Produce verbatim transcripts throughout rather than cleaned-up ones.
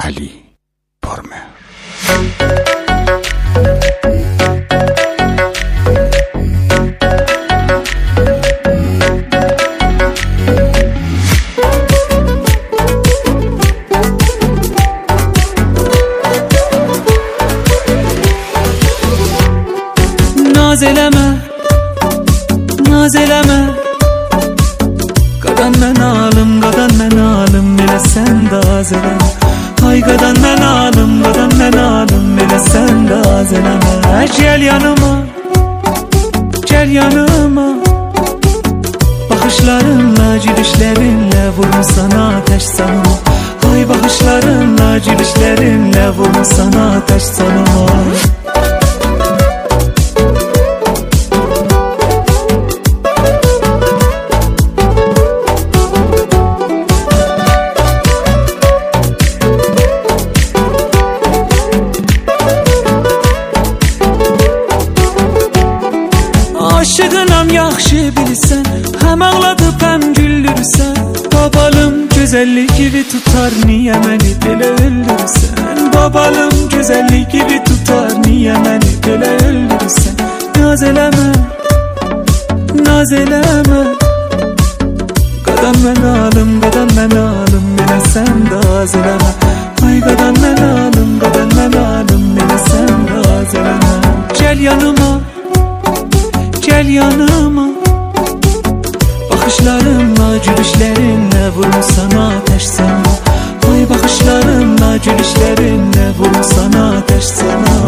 Ali Pormer. Naz eleme, naz eleme, qadan mən alım, qadan mən alım, elə sən də az eləmə. Ay qadan mən alım, qadan mən alım, elə sən də az eləmə. Gəl yanıma, gəl yanıma, baxışlarınla, gülüşlərinlə vurun sana ateş sanıma. Ay baxışlarınla, gülüşlərinlə vurun sana ateş sanıma. Aşığınam yaxşı bilirsən, həm ağladıb həm güldürsən. Babalım gözəllik gibi tutar, niyə məni belə öldürürsən? Babalım gözəllik gibi tutar, niyə məni belə öldürürsən? Naz eləmə, naz eləmə, qadan mən alım, qadan mən alım, elə sən də az eləmə. Ay qadan mən alım, qadan mən alım, elə sən də az eləmə. Gəl yanıma, gəl yanıma, baxışlarınla, gülüşlərinlə vurun sana ateş sana. Ay baxışlarınla, gülüşlərinlə vurun sana ateş sana.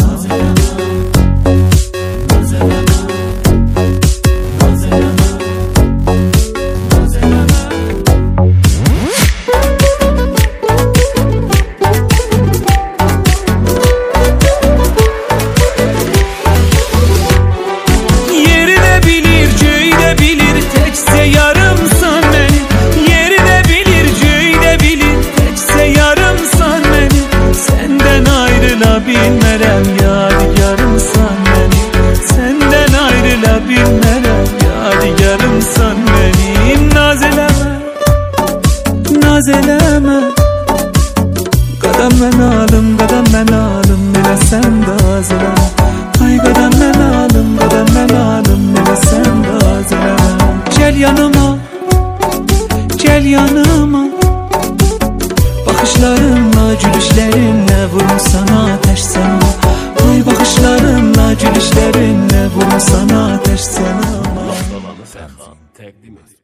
Bilmərəm yadigarımsan məni, səndən ayrıla bilmərəm yadigarımsan məni. Naz eləmə, naz eləmə, qadan mən alım, qadan mən alım, elə sən də az eləmə. Ay qadan mən alım, qadan mən alım, elə sən də az eləmə. Gəl yanıma, gəl yanıma, baxışlarınla, gülüşlərinlə vurun sana ateş sana. Ay baxışlarınla, gülüşlərinlə vurun sana ateş sana. Təqdim et.